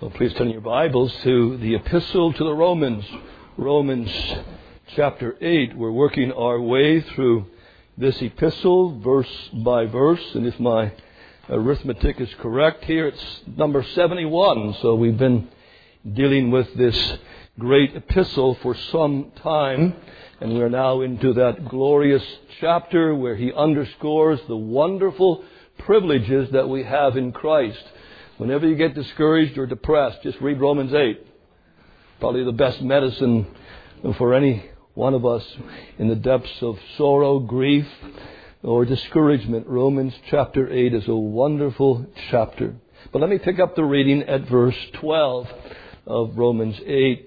Well, please turn your Bibles to the Epistle to the Romans, Romans chapter 8. We're working our way through this epistle verse by verse, and if my arithmetic is correct here, it's number 71. So we've been dealing with this great epistle for some time, and we're now into that glorious chapter where he underscores the wonderful privileges that we have in Christ. Whenever you get discouraged or depressed, just read Romans 8. Probably the best medicine for any one of us in the depths of sorrow, grief, or discouragement. Romans chapter 8 is a wonderful chapter. But let me pick up the reading at verse 12 of Romans 8.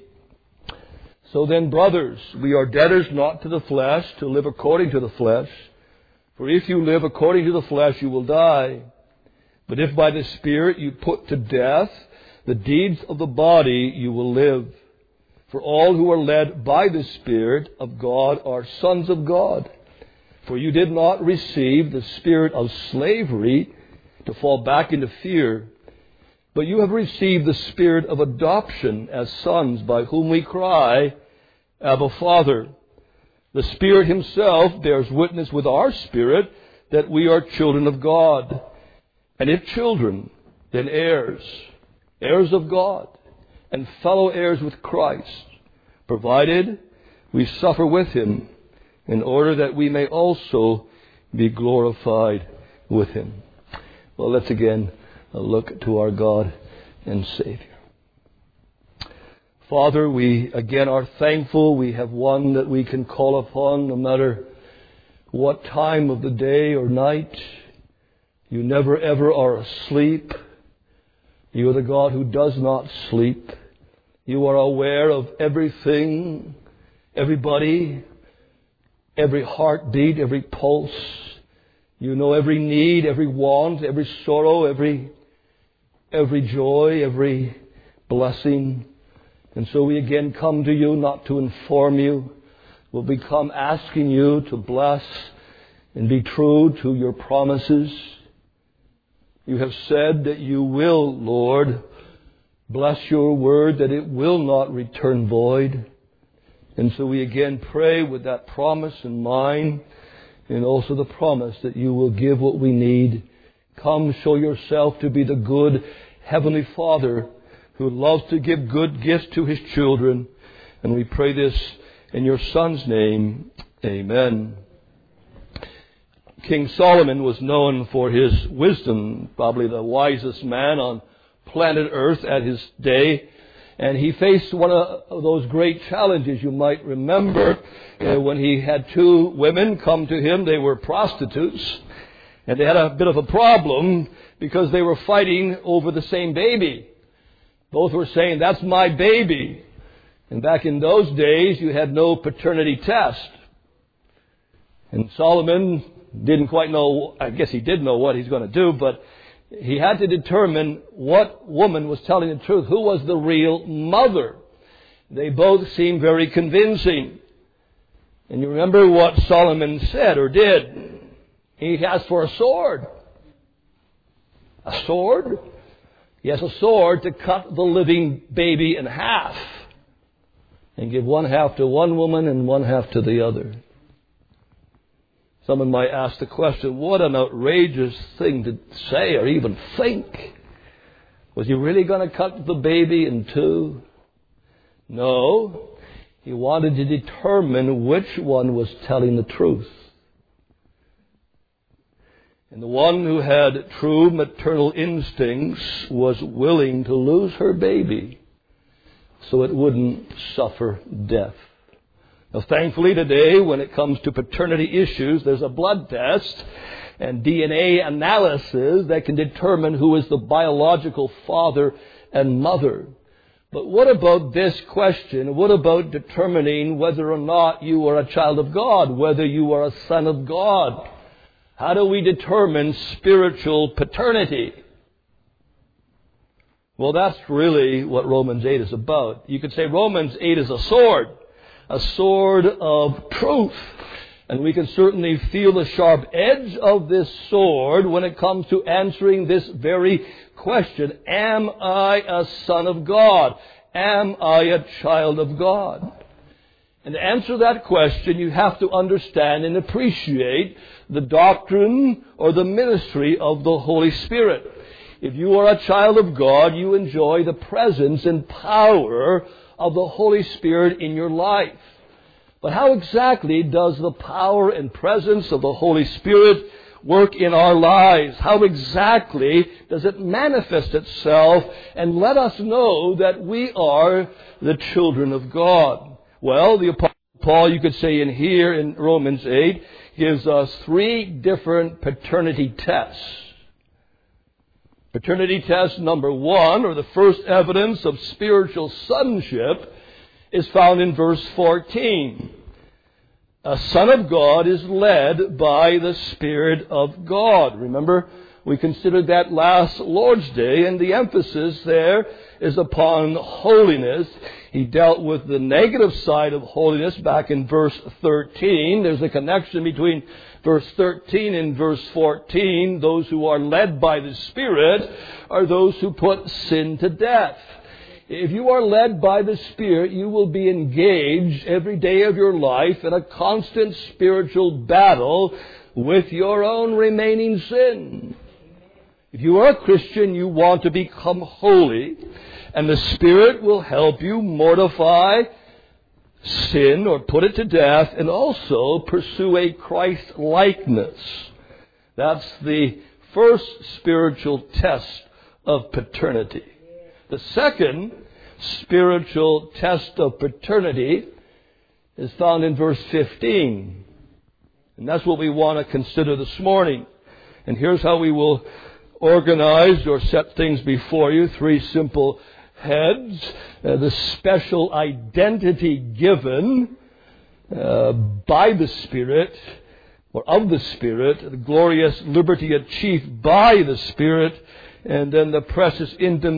So then, brothers, we are debtors not to the flesh, to live according to the flesh. For if you live according to the flesh, you will die. But if by the Spirit you put to death the deeds of the body, you will live. For all who are led by the Spirit of God are sons of God. For you did not receive the spirit of slavery to fall back into fear, but you have received the spirit of adoption as sons, by whom we cry, Abba, Father. The Spirit Himself bears witness with our spirit that we are children of God. And if children, then heirs, heirs of God, and fellow heirs with Christ, provided we suffer with Him, in order that we may also be glorified with Him. Well, let's again look to our God and Savior. Father, we again are thankful we have one that we can call upon no matter what time of the day or night. You never ever are asleep. You are the God who does not sleep. You are aware of everything, everybody, every heartbeat, every pulse. You know every need, every want, every sorrow, every joy, every blessing. And so we again come to you not to inform you. We'll become asking you to bless and be true to your promises. You have said that you will, Lord, bless your word, that it will not return void. And so we again pray with that promise in mind, and also the promise that you will give what we need. Come, show yourself to be the good Heavenly Father who loves to give good gifts to His children. And we pray this in your Son's name. Amen. King Solomon was known for his wisdom, probably the wisest man on planet Earth at his day. And he faced one of those great challenges you might remember when he had two women come to him. They were prostitutes. And they had a bit of a problem because they were fighting over the same baby. Both were saying, that's my baby. And back in those days, you had no paternity test. And Solomon didn't quite know, I guess he did know what he's going to do, but he had to determine what woman was telling the truth, who was the real mother. They both seemed very convincing. And you remember what Solomon said or did? He asked for a sword. A sword? Yes, a sword to cut the living baby in half and give one half to one woman and one half to the other. Someone might ask the question, what an outrageous thing to say or even think. Was he really going to cut the baby in two? No. He wanted to determine which one was telling the truth. And the one who had true maternal instincts was willing to lose her baby so it wouldn't suffer death. Now, thankfully today, when it comes to paternity issues, there's a blood test and DNA analysis that can determine who is the biological father and mother. But what about this question? What about determining whether or not you are a child of God, whether you are a son of God? How do we determine spiritual paternity? Well, that's really what Romans 8 is about. You could say Romans 8 is a sword of truth. And we can certainly feel the sharp edge of this sword when it comes to answering this very question. Am I a son of God? Am I a child of God? And to answer that question, you have to understand and appreciate the doctrine or the ministry of the Holy Spirit. If you are a child of God, you enjoy the presence and power of the Holy Spirit in your life. But how exactly does the power and presence of the Holy Spirit work in our lives? How exactly does it manifest itself and let us know that we are the children of God? Well, the Apostle Paul, you could say in here in Romans 8, gives us 3 different paternity tests. Paternity test number 1, or the first evidence of spiritual sonship, is found in verse 14. A son of God is led by the Spirit of God. Remember, we considered that last Lord's Day, and the emphasis there is upon holiness. He dealt with the negative side of holiness back in verse 13. There's a connection between verse 13 and verse 14. Those who are led by the Spirit are those who put sin to death. If you are led by the Spirit, you will be engaged every day of your life in a constant spiritual battle with your own remaining sin. If you are a Christian, you want to become holy, and the Spirit will help you mortify sin or put it to death and also pursue a Christ-likeness. That's the first spiritual test of paternity. The second spiritual test of paternity is found in verse 15. And that's what we want to consider this morning. And here's how we will organize or set things before you. 3 simple heads. The special identity given by the Spirit, or of the Spirit. The glorious liberty achieved by the Spirit. And then the precious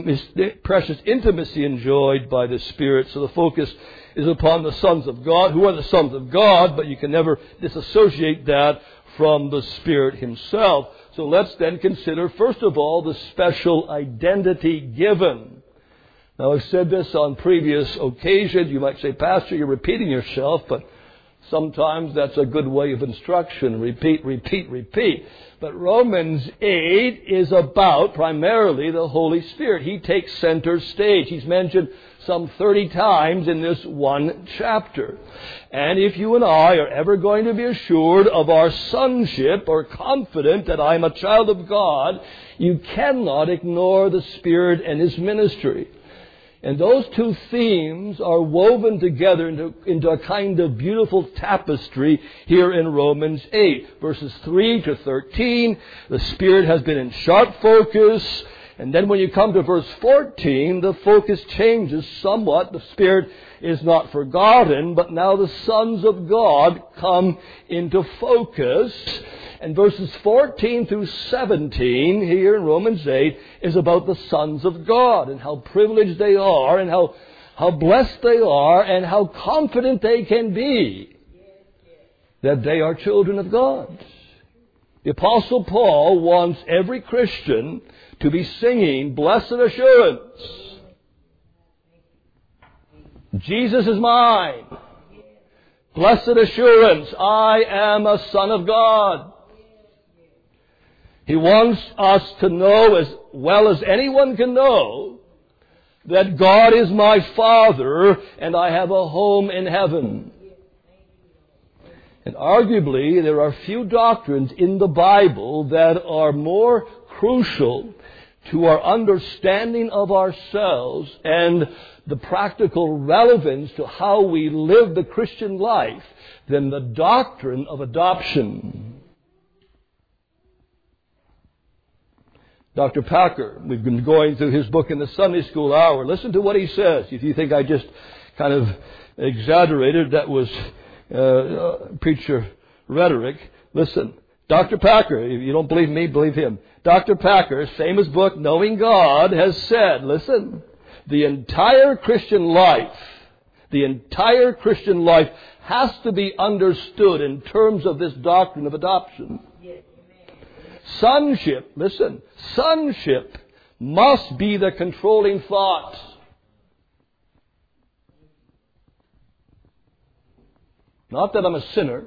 intimacy enjoyed by the Spirit. So the focus is upon the sons of God, who are the sons of God, but you can never disassociate that from the Spirit Himself. So let's then consider, first of all, the special identity given. Now, I've said this on previous occasions. You might say, Pastor, you're repeating yourself, but sometimes that's a good way of instruction. Repeat, repeat, repeat. But Romans 8 is about primarily the Holy Spirit. He takes center stage. He's mentioned some 30 times in this one chapter. And if you and I are ever going to be assured of our sonship or confident that I'm a child of God, you cannot ignore the Spirit and His ministry. And those 2 themes are woven together into a kind of beautiful tapestry here in Romans 8. Verses 3 to 13, the Spirit has been in sharp focus. And then when you come to verse 14, the focus changes somewhat. The Spirit is not forgotten, but now the sons of God come into focus. And verses 14 through 17 here in Romans 8 is about the sons of God and how privileged they are and how blessed they are and how confident they can be that they are children of God. The Apostle Paul wants every Christian to be singing, "Blessed assurance, Jesus is mine. Blessed assurance, I am a son of God." He wants us to know as well as anyone can know that God is my Father and I have a home in heaven. And arguably, there are few doctrines in the Bible that are more crucial to our understanding of ourselves and the practical relevance to how we live the Christian life than the doctrine of adoption. Dr. Packer, we've been going through his book in the Sunday School Hour. Listen to what he says. If you think I just kind of exaggerated, that was preacher rhetoric. Listen, Dr. Packer, if you don't believe me, believe him. Dr. Packer's famous book, Knowing God, has said, listen, the entire Christian life has to be understood in terms of this doctrine of adoption. Sonship, listen, sonship must be the controlling thought. Not that I'm a sinner,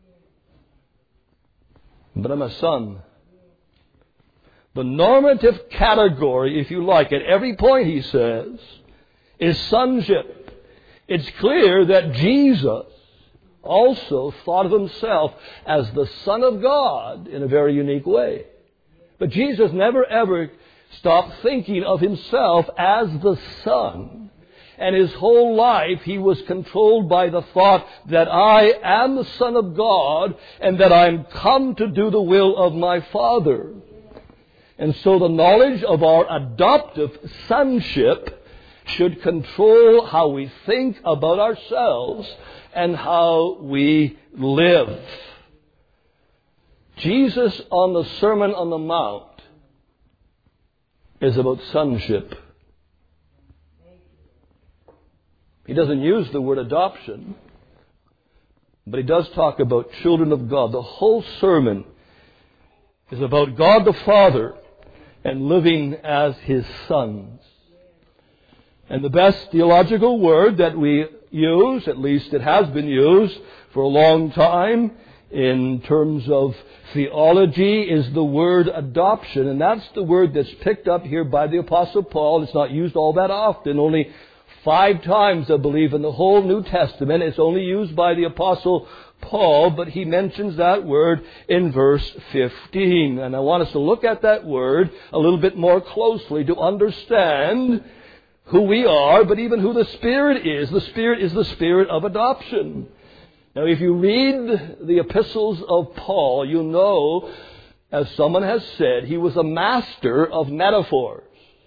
but I'm a son. The normative category, if you like, at every point, he says, is sonship. It's clear that Jesus also thought of himself as the Son of God in a very unique way. But Jesus never ever stopped thinking of himself as the Son. And his whole life he was controlled by the thought that I am the Son of God and that I'm come to do the will of my Father. And so the knowledge of our adoptive sonship should control how we think about ourselves and how we live. Jesus on the Sermon on the Mount is about sonship. He doesn't use the word adoption, but he does talk about children of God. The whole sermon is about God the Father and living as his sons. And the best theological word that we use, at least it has been used for a long time in terms of theology, is the word adoption. And that's the word that's picked up here by the Apostle Paul. It's not used all that often. Only 5 times, I believe, in the whole New Testament. It's only used by the Apostle Paul, but he mentions that word in verse 15. And I want us to look at that word a little bit more closely to understand who we are, but even who the Spirit is. The Spirit is the Spirit of adoption. Now, if you read the epistles of Paul, you know, as someone has said, he was a master of metaphors.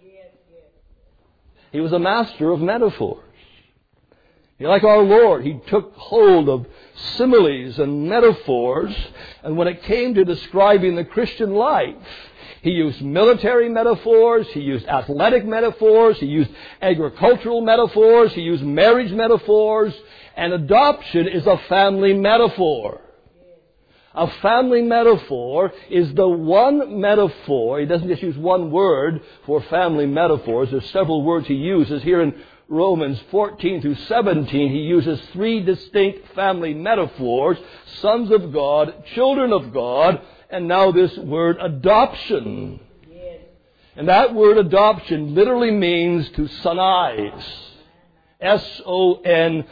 He was a master of metaphors. Like our Lord, he took hold of similes and metaphors, and when it came to describing the Christian life, he used military metaphors, he used athletic metaphors, he used agricultural metaphors, he used marriage metaphors, and adoption is a family metaphor. A family metaphor is the one metaphor. He doesn't just use one word for family metaphors. There's several words he uses. Here in Romans 14 through 17, he uses 3 distinct family metaphors: sons of God, children of God, and now this word adoption. Yes. And that word adoption literally means to sonize. S-O-N-I-Z-E.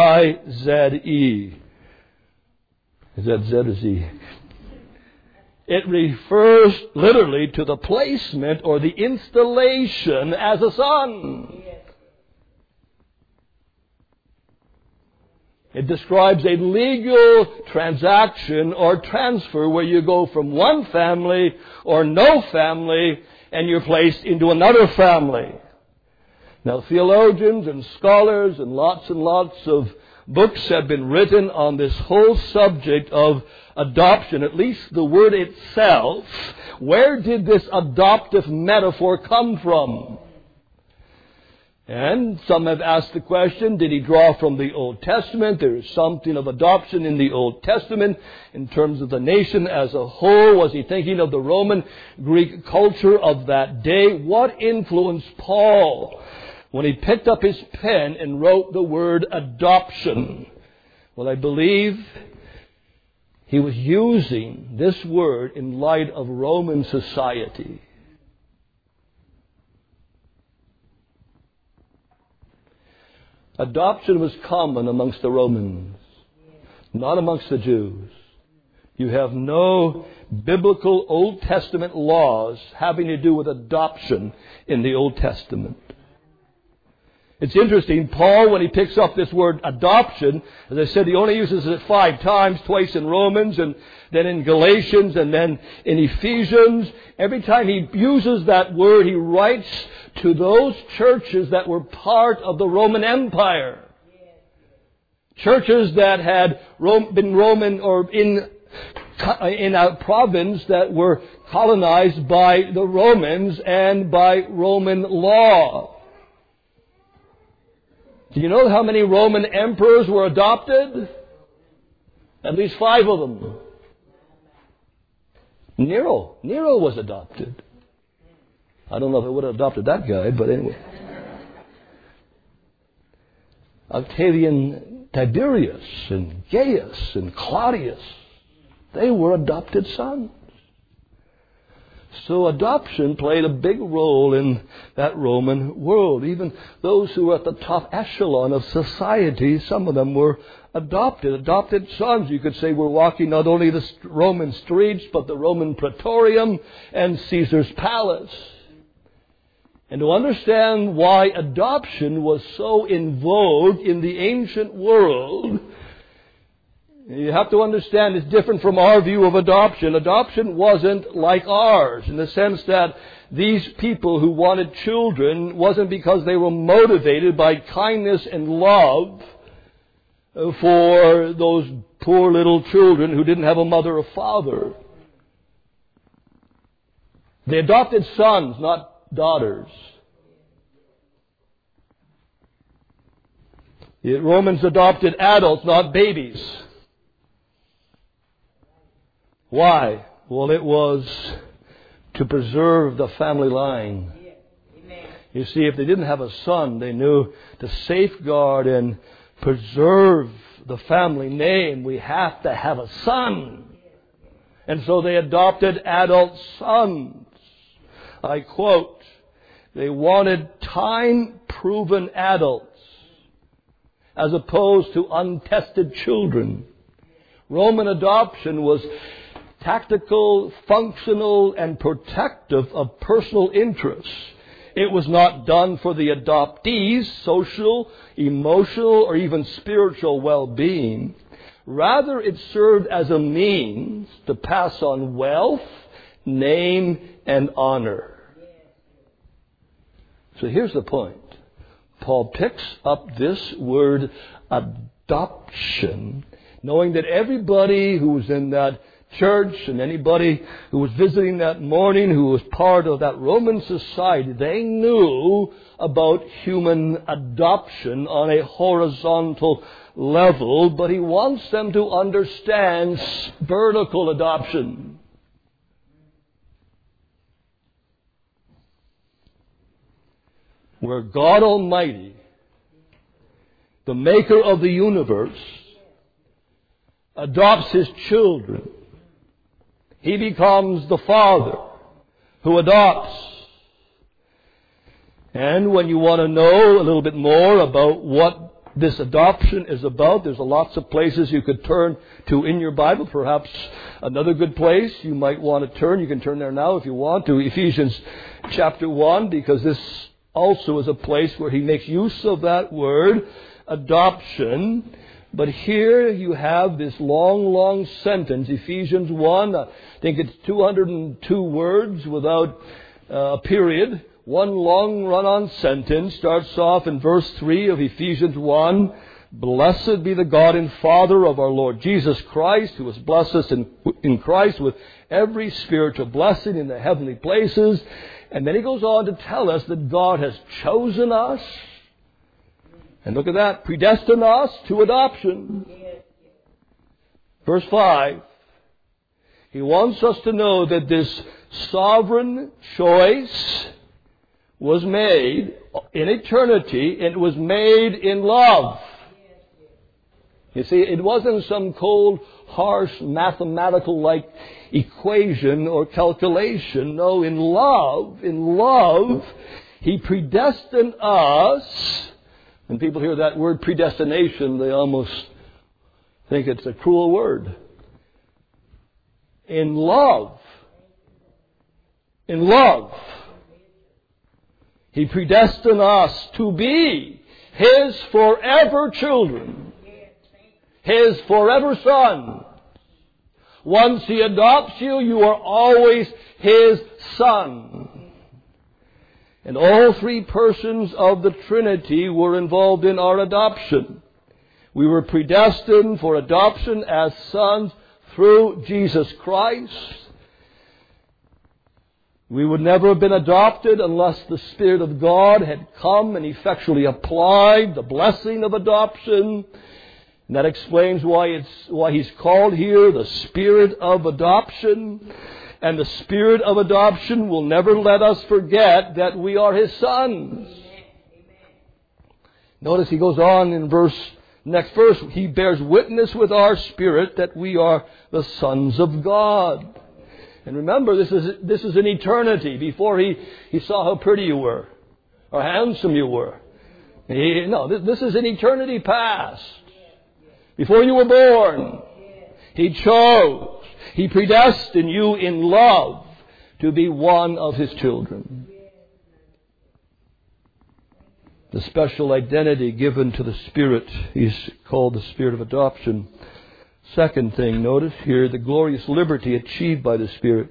Is that Z or Z? It refers literally to the placement or the installation as a son. Yes. It describes a legal transaction or transfer where you go from one family or no family and you're placed into another family. Now, theologians and scholars and lots of books have been written on this whole subject of adoption, at least the word itself. Where did this adoptive metaphor come from? And some have asked the question, did he draw from the Old Testament? There is something of adoption in the Old Testament in terms of the nation as a whole. Was he thinking of the Roman Greek culture of that day? What influenced Paul when he picked up his pen and wrote the word adoption? Well, I believe he was using this word in light of Roman society. Adoption was common amongst the Romans, not amongst the Jews. You have no biblical Old Testament laws having to do with adoption in the Old Testament. It's interesting, Paul, when he picks up this word adoption, as I said, he only uses it 5 times, twice in Romans, and then in Galatians, and then in Ephesians. Every time he uses that word, he writes to those churches that were part of the Roman Empire. Churches that had been Roman or in a province that were colonized by the Romans and by Roman law. Do you know how many Roman emperors were adopted? At least 5 of them. Nero was adopted. I don't know if I would have adopted that guy, but anyway. Octavian Tiberius and Gaius and Claudius, they were adopted sons. So adoption played a big role in that Roman world. Even those who were at the top echelon of society, some of them were adopted sons. You could say were walking not only the Roman streets, but the Roman Praetorium and Caesar's palace. And to understand why adoption was so in vogue in the ancient world, you have to understand it's different from our view of adoption. Adoption wasn't like ours in the sense that these people who wanted children wasn't because they were motivated by kindness and love for those poor little children who didn't have a mother or father. They adopted sons, not daughters. The Romans adopted adults, not babies. Why? Well, it was to preserve the family line. You see, if they didn't have a son, they knew to safeguard and preserve the family name, we have to have a son. And so they adopted adult sons. I quote, they wanted time-proven adults as opposed to untested children. Roman adoption was tactical, functional, and protective of personal interests. It was not done for the adoptee's social, emotional, or even spiritual well-being. Rather, it served as a means to pass on wealth, name, and honor. So here's the point. Paul picks up this word adoption, knowing that everybody who was in that church and anybody who was visiting that morning who was part of that Roman society, they knew about human adoption on a horizontal level, but he wants them to understand vertical adoption. Where God Almighty, the maker of the universe, adopts His children. He becomes the Father who adopts. And when you want to know a little bit more about what this adoption is about, there's lots of places you could turn to in your Bible. Perhaps another good place you might want to turn, you can turn there now if you want, to Ephesians chapter 1, because this also is a place where he makes use of that word, adoption. But here you have this long sentence, Ephesians 1. I think it's 202 words without a period. One long run-on sentence starts off in verse 3 of Ephesians 1. Blessed be the God and Father of our Lord Jesus Christ, who has blessed us in Christ with every spiritual blessing in the heavenly places. And then he goes on to tell us that God has chosen us. And look at that, predestined us to adoption. Verse 5. He wants us to know that this sovereign choice was made in eternity, and it was made in love. You see, it wasn't some cold, harsh, mathematical-like equation or calculation. No, in love, He predestined us. When people hear that word predestination, they almost think it's a cruel word. In love, He predestined us to be His forever children, His forever son. Once He adopts you, you are always His son. And all three persons of the Trinity were involved in our adoption. We were predestined for adoption as sons through Jesus Christ. We would never have been adopted unless the Spirit of God had come and effectually applied the blessing of adoption. And that explains why He's called here the Spirit of adoption. And the Spirit of adoption will never let us forget that we are His sons. Notice He goes on in next verse, He bears witness with our spirit that we are the sons of God. And remember, this is an eternity. Before He saw how pretty you were, or handsome you were. This is an eternity past. Before you were born, He chose, He predestined you in love to be one of His children. The special identity given to the Spirit is called the Spirit of adoption. Second thing, notice here, the glorious liberty achieved by the Spirit.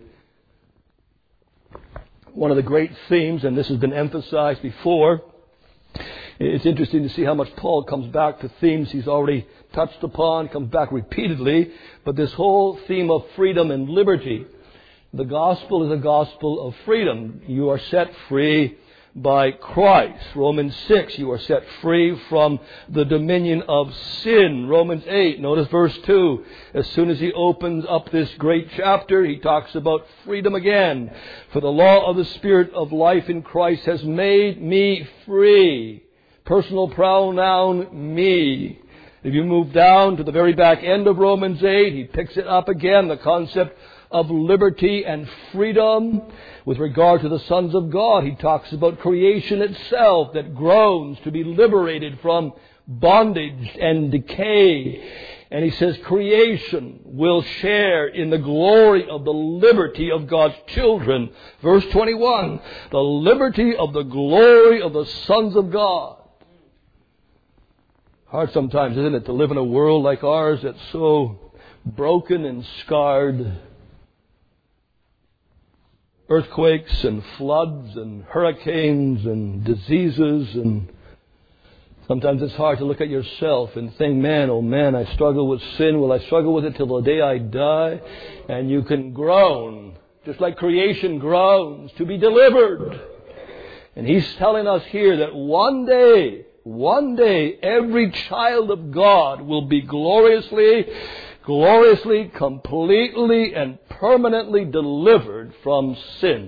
One of the great themes, and this has been emphasized before, it's interesting to see how much Paul comes back to themes he's already touched upon, comes back repeatedly, but this whole theme of freedom and liberty. The gospel is a gospel of freedom. You are set free by Christ. Romans 6, you are set free from the dominion of sin. Romans 8, notice verse 2. As soon as he opens up this great chapter, he talks about freedom again. For the law of the Spirit of life in Christ has made me free. Personal pronoun, me. If you move down to the very back end of Romans 8, he picks it up again, the concept of liberty and freedom. With regard to the sons of God, he talks about creation itself that groans to be liberated from bondage and decay. And he says creation will share in the glory of the liberty of God's children. Verse 21, the liberty of the glory of the sons of God. Hard sometimes, isn't it, to live in a world like ours that's so broken and scarred. Earthquakes and floods and hurricanes and diseases, and sometimes it's hard to look at yourself and think, man, oh man, I struggle with sin. Will I struggle with it till the day I die? And you can groan, just like creation groans, to be delivered. And he's telling us here that one day, every child of God will be gloriously, completely, and permanently delivered from sin.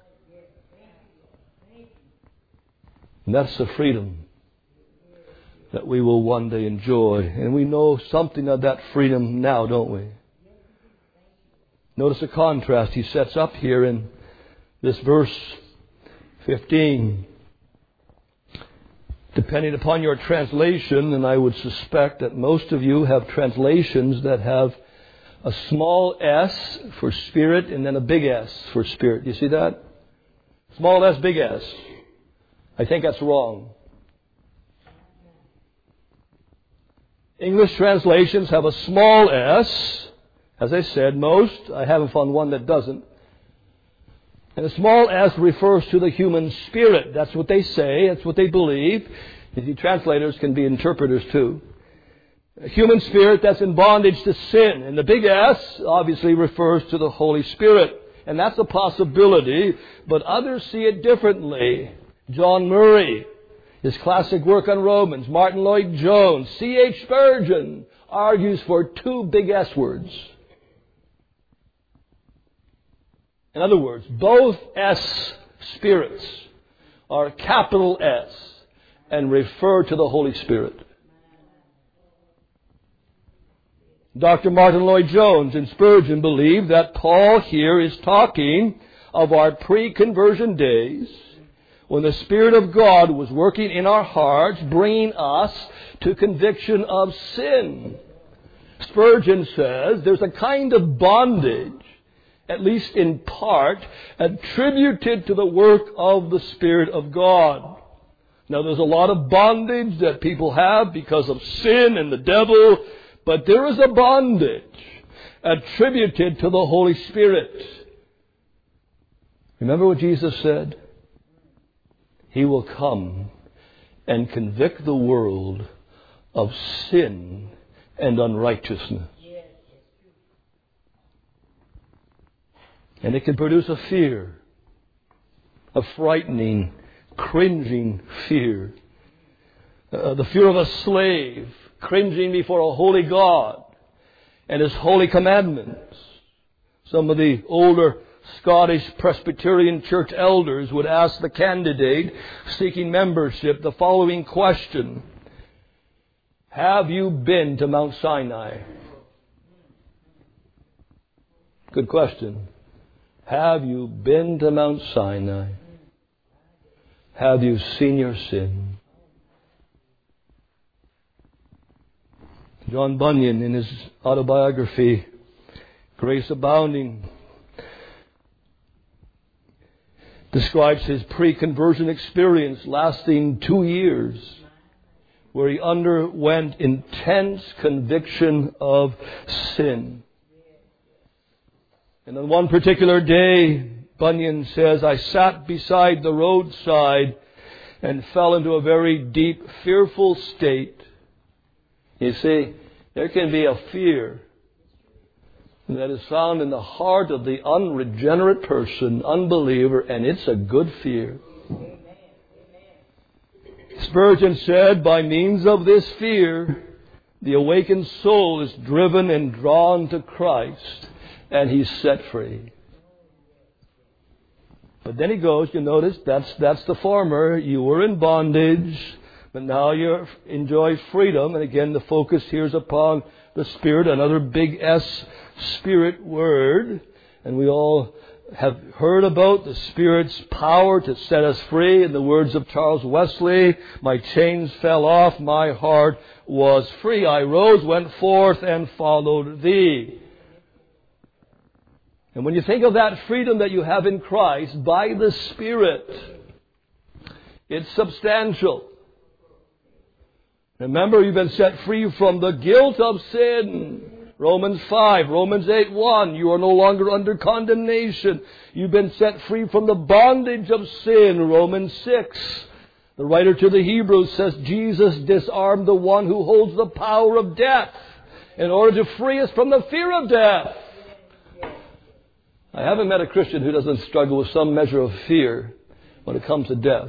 And that's the freedom that we will one day enjoy. And we know something of that freedom now, don't we? Notice the contrast he sets up here in this verse 15. Depending upon your translation, and I would suspect that most of you have translations that have a small s for spirit and then a big S for spirit. Do you see that? Small s, big S. I think that's wrong. English translations have a small s. As I said, most. I haven't found one that doesn't. And a small s refers to the human spirit. That's what they say. That's what they believe. The translators can be interpreters too. A human spirit that's in bondage to sin. And the big S obviously refers to the Holy Spirit. And that's a possibility, but others see it differently. John Murray, his classic work on Romans, Martin Lloyd-Jones, C.H. Spurgeon argues for two big S words. In other words, both S spirits are capital S and refer to the Holy Spirit. Dr. Martin Lloyd-Jones and Spurgeon believe that Paul here is talking of our pre-conversion days when the Spirit of God was working in our hearts, bringing us to conviction of sin. Spurgeon says there's a kind of bondage, at least in part, attributed to the work of the Spirit of God. Now, there's a lot of bondage that people have because of sin and the devil, but there is a bondage attributed to the Holy Spirit. Remember what Jesus said? He will come and convict the world of sin and unrighteousness. And it can produce a fear, a frightening, cringing fear. The fear of a slave cringing before a holy God and His holy commandments. Some of the older Scottish Presbyterian church elders would ask the candidate seeking membership the following question: have you been to Mount Sinai? Good question. Have you been to Mount Sinai? Have you seen your sin? John Bunyan, in his autobiography, Grace Abounding, describes his pre-conversion experience lasting 2 years, where he underwent intense conviction of sin. And on one particular day, Bunyan says, I sat beside the roadside and fell into a very deep, fearful state. You see, there can be a fear that is found in the heart of the unregenerate person, unbeliever, and it's a good fear. Spurgeon said, by means of this fear, the awakened soul is driven and drawn to Christ, and he's set free. But then he goes, you notice, that's the former. You were in bondage, but now you enjoy freedom. And again, the focus here is upon the Spirit, another big S, Spirit word. And we all have heard about the Spirit's power to set us free. In the words of Charles Wesley, my chains fell off, my heart was free. I rose, went forth, and followed thee. And when you think of that freedom that you have in Christ by the Spirit, it's substantial. Remember, you've been set free from the guilt of sin. Romans 5, Romans 8:1. You are no longer under condemnation. You've been set free from the bondage of sin. Romans 6. The writer to the Hebrews says Jesus disarmed the one who holds the power of death in order to free us from the fear of death. I haven't met a Christian who doesn't struggle with some measure of fear when it comes to death.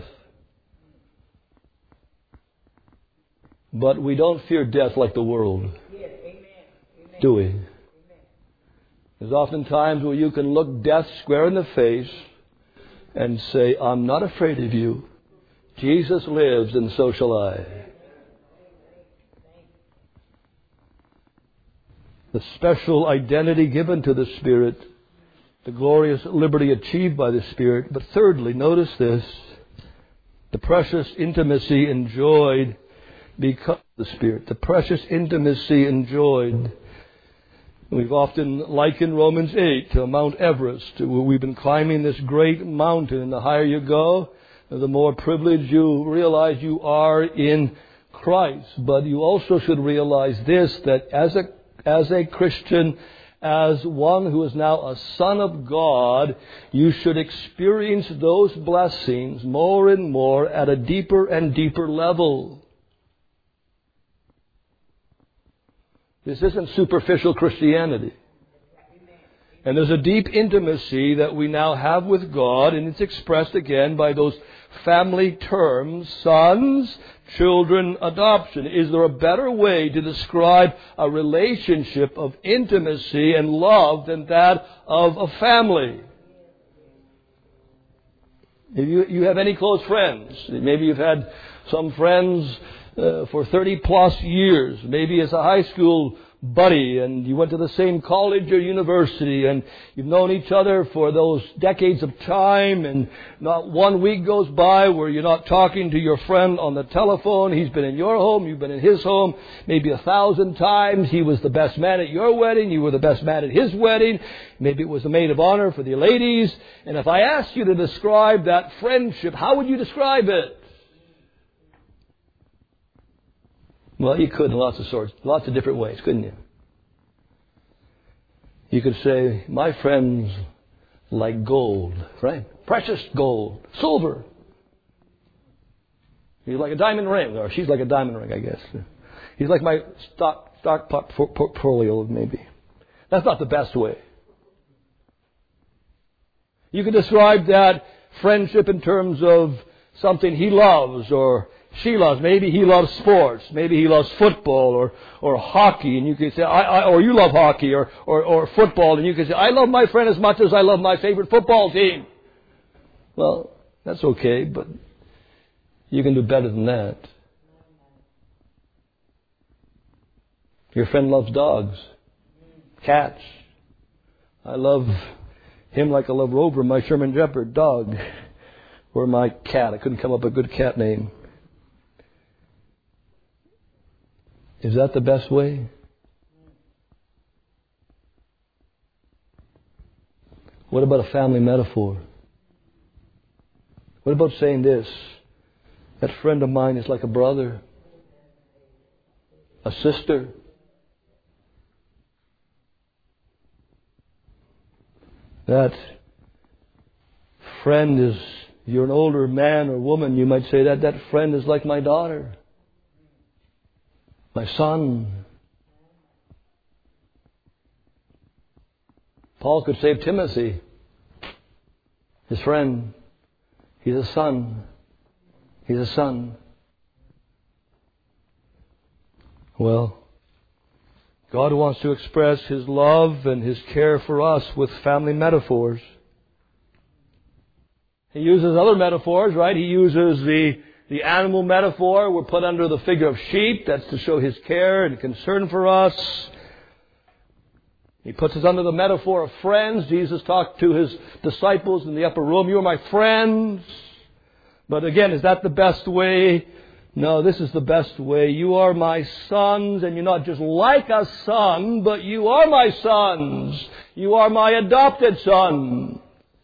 But we don't fear death like the world. Do we? There's often times where you can look death square in the face and say, I'm not afraid of you. Jesus lives and so shall I. The special identity given to the Spirit, the glorious liberty achieved by the Spirit. But thirdly, notice this, the precious intimacy enjoyed because of the Spirit. The precious intimacy enjoyed. We've often likened Romans 8 to Mount Everest. We've been climbing this great mountain, and the higher you go, the more privileged you realize you are in Christ. But you also should realize this, that as a Christian, as one who is now a son of God, you should experience those blessings more and more at a deeper and deeper level. This isn't superficial Christianity. And there's a deep intimacy that we now have with God, and it's expressed again by those family terms, sons, children, adoption. Is there a better way to describe a relationship of intimacy and love than that of a family? If you have any close friends, maybe you've had some friends for 30 plus years, maybe as a high school buddy, and you went to the same college or university, and you've known each other for those decades of time, and not 1 week goes by where you're not talking to your friend on the telephone. He's been in your home, you've been in his home maybe 1,000 times. He was the best man at your wedding, you were the best man at his wedding. Maybe it was the maid of honor for the ladies. And if I asked you to describe that friendship, how would you describe it? Well, you could in lots of different ways, couldn't you? You could say, my friend's like gold, right? Precious gold, silver. He's like a diamond ring, or she's like a diamond ring, I guess. He's like my stock portfolio, maybe. That's not the best way. You could describe that friendship in terms of something he loves, or she loves. Maybe he loves sports. Maybe he loves football or hockey. And you can say, or you love hockey or football. And you can say, I love my friend as much as I love my favorite football team. Well, that's okay, but you can do better than that. Your friend loves dogs, cats. I love him like I love Rover, my Sherman Shepherd dog, or my cat. I couldn't come up with a good cat name. Is that the best way? What about a family metaphor? What about saying this? That friend of mine is like a brother, a sister. That friend is, if you're an older man or woman, you might say that friend is like my daughter, my son. Paul could say of Timothy, his friend, he's a son. He's a son. Well, God wants to express His love and His care for us with family metaphors. He uses other metaphors, right? He uses the animal metaphor. We're put under the figure of sheep. That's to show His care and concern for us. He puts us under the metaphor of friends. Jesus talked to His disciples in the upper room. You are my friends. But again, is that the best way? No, this is the best way. You are my sons, and you're not just like a son, but you are my sons. You are my adopted son.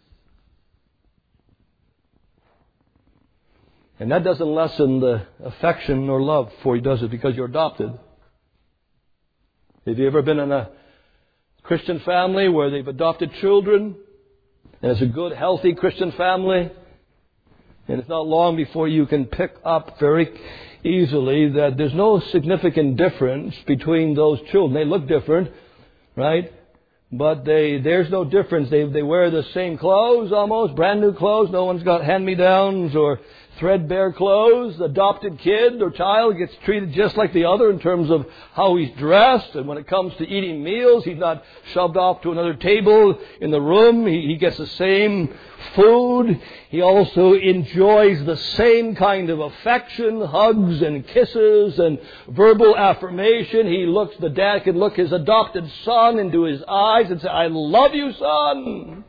And that doesn't lessen the affection or love for you, does it? Because you're adopted. Have you ever been in a Christian family where they've adopted children, and it's a good, healthy Christian family? And it's not long before you can pick up very easily that there's no significant difference between those children. They look different, right? But there's no difference. They wear the same clothes almost, brand new clothes. No one's got hand-me-downs or threadbare clothes. The adopted kid or child gets treated just like the other in terms of how he's dressed. And when it comes to eating meals, he's not shoved off to another table in the room. He gets the same food. He also enjoys the same kind of affection, hugs and kisses and verbal affirmation. The dad can look his adopted son into his eyes and say, I love you, son.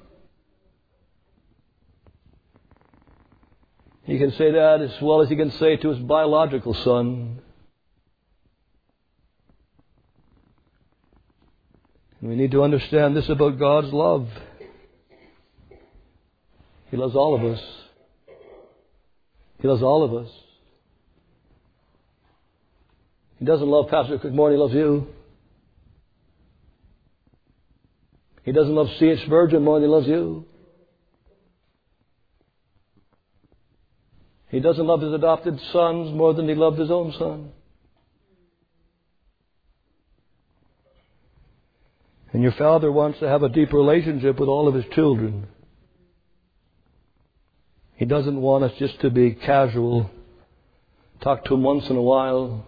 He can say that as well as he can say it to his biological son. And we need to understand this about God's love. He loves all of us. He loves all of us. He doesn't love Pastor Cook more than He loves you. He doesn't love C.H. Spurgeon more than He loves you. He doesn't love His adopted sons more than He loved His own son. And your Father wants to have a deep relationship with all of His children. He doesn't want us just to be casual, talk to Him once in a while.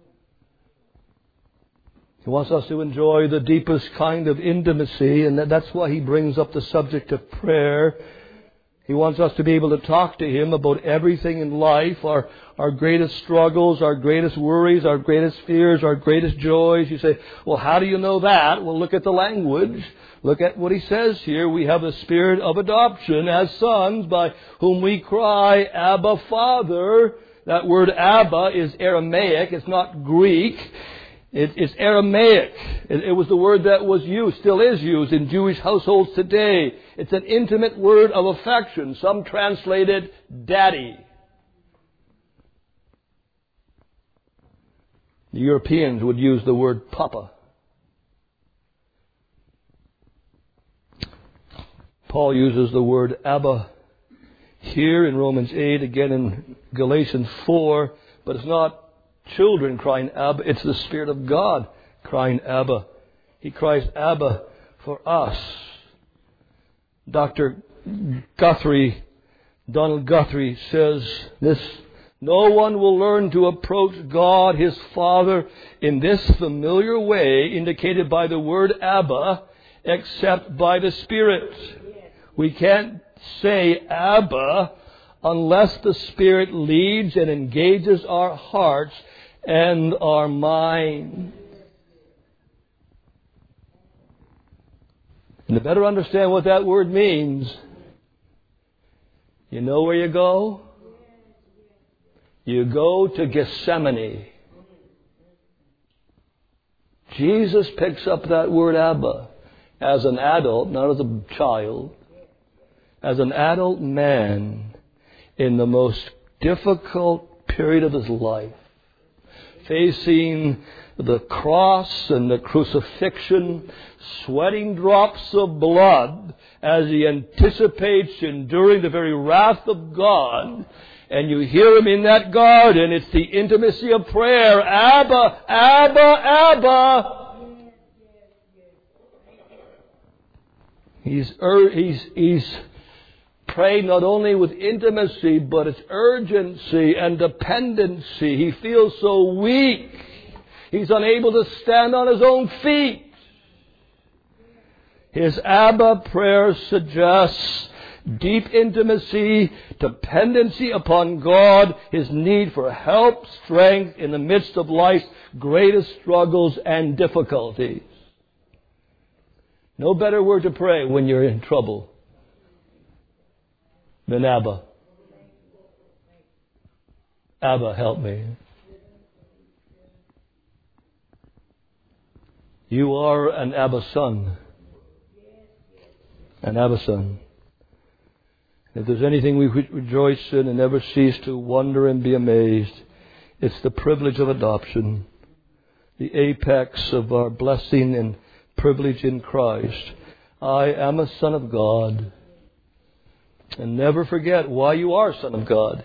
He wants us to enjoy the deepest kind of intimacy, and that's why He brings up the subject of prayer. He wants us to be able to talk to Him about everything in life, our greatest struggles, our greatest worries, our greatest fears, our greatest joys. You say, well, how do you know that? Well, look at the language. Look at what He says here. We have the spirit of adoption as sons by whom we cry, Abba, Father. That word Abba is Aramaic. It's not Greek. It's Aramaic. It was the word that was used, still is used in Jewish households today. It's an intimate word of affection. Some translate it daddy. The Europeans would use the word papa. Paul uses the word Abba here in Romans 8, again in Galatians 4, but it's not children crying Abba, it's the Spirit of God crying Abba. He cries Abba for us. Dr. Guthrie, Donald Guthrie says this No one will learn to approach God, his Father, in this familiar way indicated by the word Abba, except by the Spirit. We can't say Abba unless the Spirit leads and engages our hearts and our mind. And to better understand what that word means, you know where you go? You go to Gethsemane. Jesus picks up that word Abba as an adult, not as a child, as an adult man in the most difficult period of his life, facing the cross and the crucifixion, sweating drops of blood as he anticipates enduring the very wrath of God. And you hear him in that garden. It's the intimacy of prayer. Abba, Abba, Abba. He's praying not only with intimacy, but it's urgency and dependency. He feels so weak. He's unable to stand on his own feet. His Abba prayer suggests deep intimacy, dependency upon God, his need for help, strength in the midst of life's greatest struggles and difficulties. No better word to pray when you're in trouble than Abba. Abba, help me. You are an Abba son. An Abba son. If there's anything we rejoice in and never cease to wonder and be amazed, it's the privilege of adoption, the apex of our blessing and privilege in Christ. I am a son of God. And never forget why you are a son of God.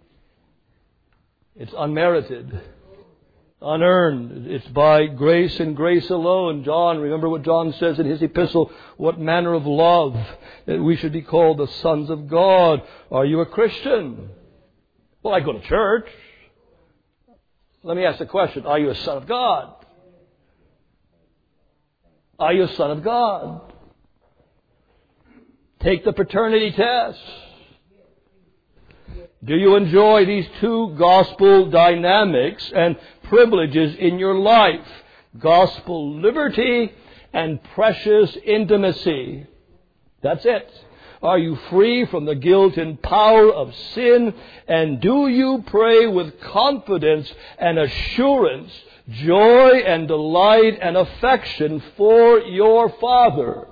It's unmerited, unearned. It's by grace and grace alone. John, remember what John says in his epistle, what manner of love that we should be called the sons of God. Are you a Christian? Well, I go to church. Let me ask the question, are you a son of God? Are you a son of God? Take the paternity test. Do you enjoy these two gospel dynamics and privileges in your life? Gospel liberty and precious intimacy. That's it. Are you free from the guilt and power of sin? And do you pray with confidence and assurance, joy and delight and affection for your Father?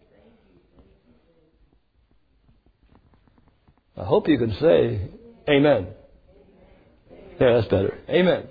I hope you can say amen. Yeah, that's better. Amen.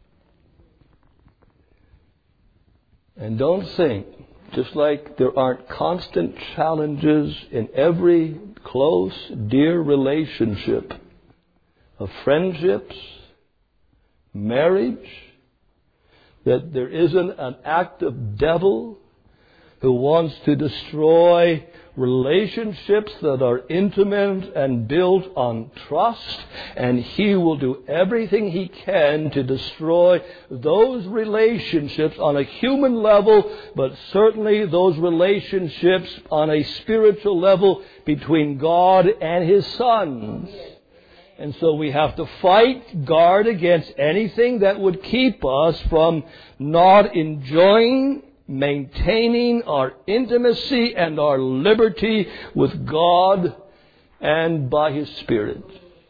And don't think, just like there aren't constant challenges in every close, dear relationship of friendships, marriage, that there isn't an active devil who wants to destroy relationships that are intimate and built on trust, and he will do everything he can to destroy those relationships on a human level, but certainly those relationships on a spiritual level between God and his sons. And so we have to fight, guard against anything that would keep us from not enjoying, maintaining our intimacy and our liberty with God and by his Spirit.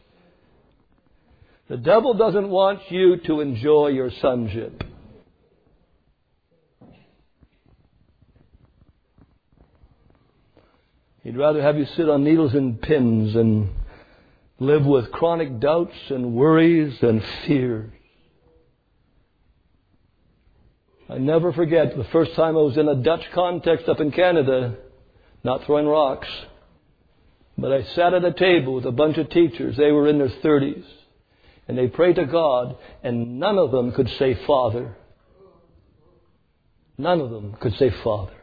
The devil doesn't want you to enjoy your sonship. He'd rather have you sit on needles and pins and live with chronic doubts and worries and fears. I never forget the first time I was in a Dutch context up in Canada, not throwing rocks, but I sat at a table with a bunch of teachers. They were in their 30s, and they prayed to God, and none of them could say Father. None of them could say Father.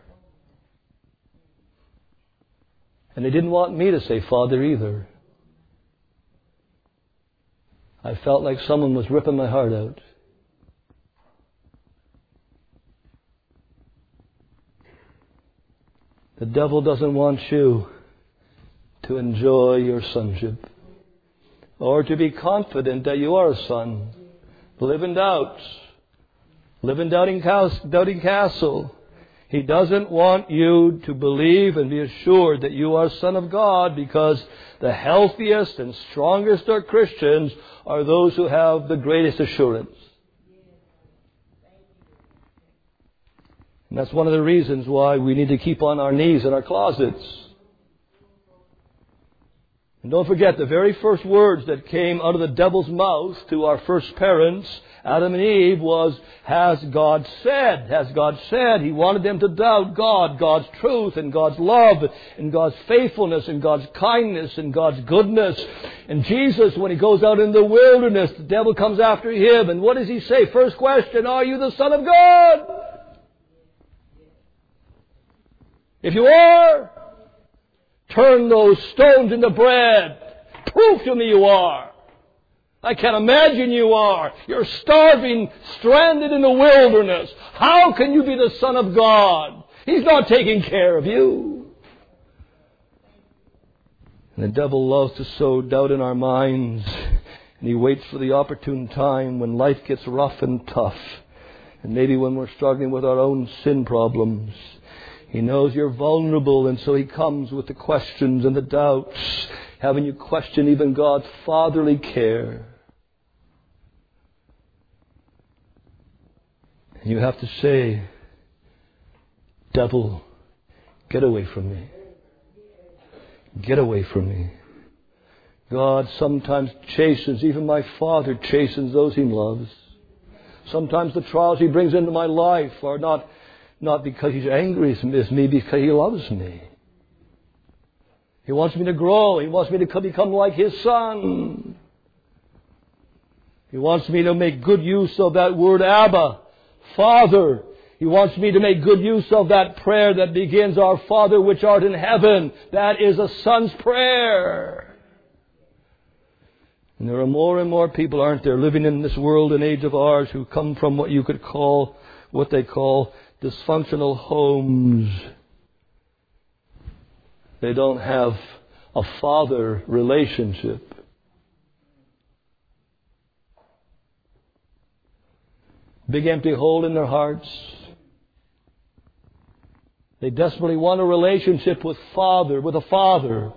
And they didn't want me to say Father either. I felt like someone was ripping my heart out. The devil doesn't want you to enjoy your sonship or to be confident that you are a son. Live in doubt. Live in doubting castle. He doesn't want you to believe and be assured that you are a son of God, because the healthiest and strongest of Christians are those who have the greatest assurance. And that's one of the reasons why we need to keep on our knees in our closets. And don't forget, the very first words that came out of the devil's mouth to our first parents, Adam and Eve, was, has God said? Has God said? He wanted them to doubt God, God's truth, and God's love, and God's faithfulness, and God's kindness, and God's goodness. And Jesus, when He goes out in the wilderness, the devil comes after Him. And what does He say? First question, are you the Son of God? If you are, turn those stones into bread. Prove to me you are. I can't imagine you are. You're starving, stranded in the wilderness. How can you be the Son of God? He's not taking care of you. And the devil loves to sow doubt in our minds. And he waits for the opportune time when life gets rough and tough. And maybe when we're struggling with our own sin problems. He knows you're vulnerable, and so he comes with the questions and the doubts, having you question even God's fatherly care. And you have to say, devil, get away from me. Get away from me. God sometimes chastens, even my Father chastens those He loves. Sometimes the trials He brings into my life are not because He's angry with me, because He loves me. He wants me to grow. He wants me to become like His Son. He wants me to make good use of that word Abba, Father. He wants me to make good use of that prayer that begins, Our Father which art in heaven. That is a son's prayer. And there are more and more people, aren't there, living in this world and age of ours who come from what you could call, what they call dysfunctional homes. They don't have a father relationship. Big empty hole in their hearts. They desperately want a relationship with a father.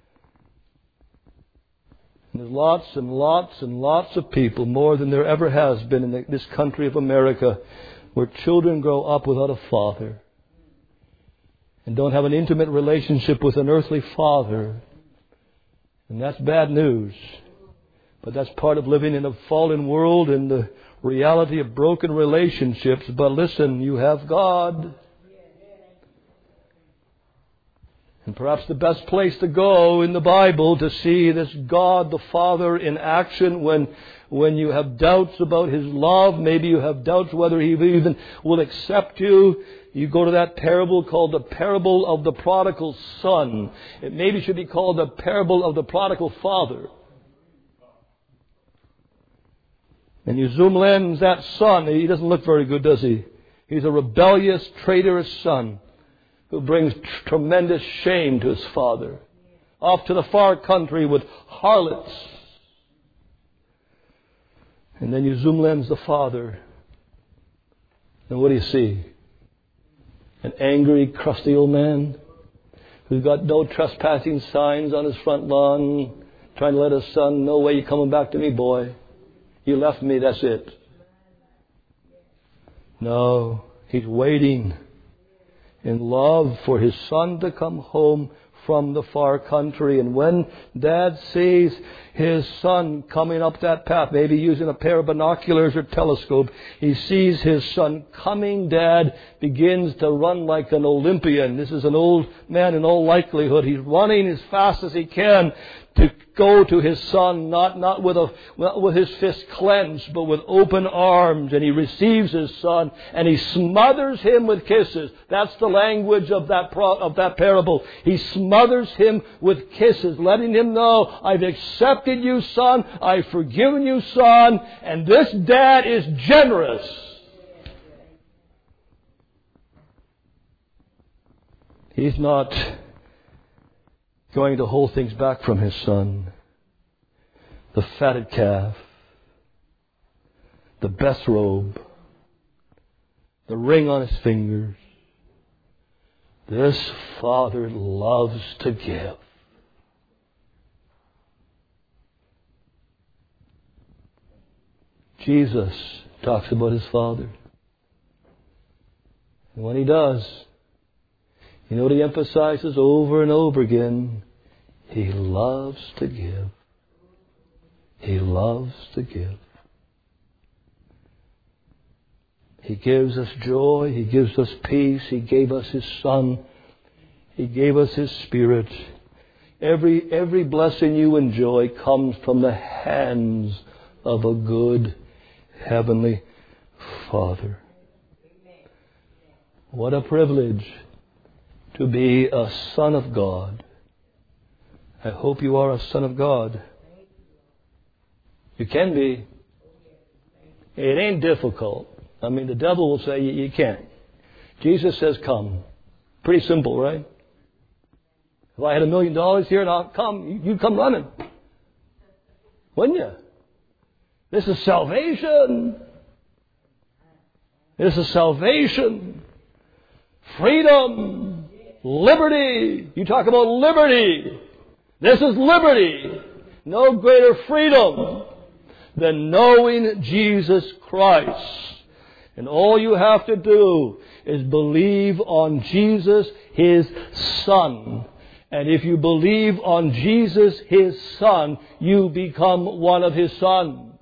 And there's lots and lots and lots of people, more than there ever has been in this country of America, where children grow up without a father and don't have an intimate relationship with an earthly father. And that's bad news. But that's part of living in a fallen world and the reality of broken relationships. But listen, you have God. And perhaps the best place to go in the Bible to see this God the Father in action when you have doubts about His love, maybe you have doubts whether He even will accept you, you go to that parable called the parable of the prodigal son. It maybe should be called the parable of the prodigal father. And you zoom lens that son, he doesn't look very good, does he? He's a rebellious, traitorous son who brings tremendous shame to his father. Off to the far country with harlots. And then you zoom lens the father. And what do you see? An angry, crusty old man who's got no trespassing signs on his front lawn, trying to let his son, no way you're coming back to me, boy. You left me, that's it. No, he's waiting in love for his son to come home from the far country. And when Dad sees his son coming up that path, maybe using a pair of binoculars or telescope, he sees his son coming. Dad begins to run like an Olympian. This is an old man in all likelihood. He's running as fast as he can to go to His Son, not with His fist clenched, but with open arms. And He receives His Son, and He smothers Him with kisses. That's the language of that parable. He smothers Him with kisses, letting Him know, I've accepted you, Son. I've forgiven you, Son. And this Dad is generous. He's not going to hold things back from His Son. The fatted calf, the best robe, the ring on His fingers. This Father loves to give. Jesus talks about His Father. And when He does, you know what He emphasizes over and over again? He loves to give. He loves to give. He gives us joy. He gives us peace. He gave us His Son. He gave us His Spirit. Every blessing you enjoy comes from the hands of a good Heavenly Father. What a privilege to be a son of God. I hope you are a son of God. You can be. It ain't difficult. I mean, the devil will say you can't. Jesus says come. Pretty simple, right? If I had $1 million here and I'll come, you'd come running. Wouldn't you? This is salvation. This is salvation. Freedom. Liberty. You talk about liberty. This is liberty. No greater freedom than knowing Jesus Christ. And all you have to do is believe on Jesus, His Son. And if you believe on Jesus, His Son, you become one of His sons.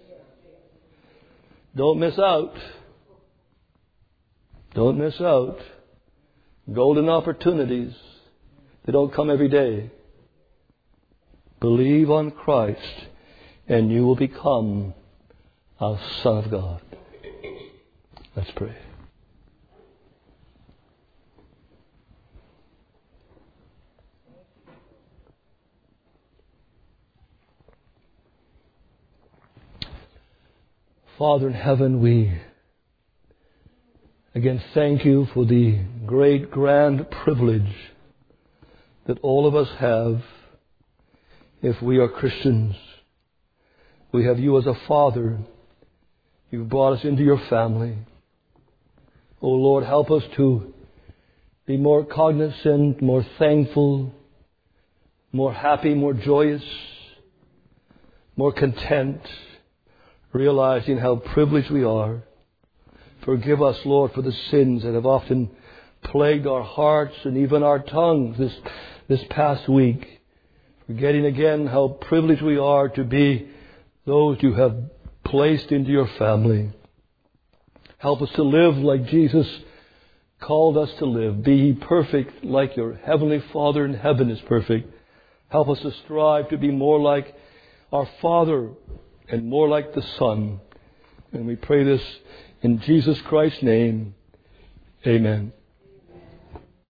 Don't miss out. Don't miss out. Golden opportunities. They don't come every day. Believe on Christ and you will become a son of God. Let's pray. Father in heaven, we again thank you for the great, grand privilege that all of us have if we are Christians. We have you as a father. You've brought us into your family. Oh Lord, help us to be more cognizant, more thankful, more happy, more joyous, more content, realizing how privileged we are. Forgive us, Lord, for the sins that have often plagued our hearts and even our tongues this past week. Forgetting again how privileged we are to be those you have placed into your family. Help us to live like Jesus called us to live. Be ye perfect like your heavenly Father in heaven is perfect. Help us to strive to be more like our Father and more like the Son. And we pray this in Jesus Christ's name. Amen.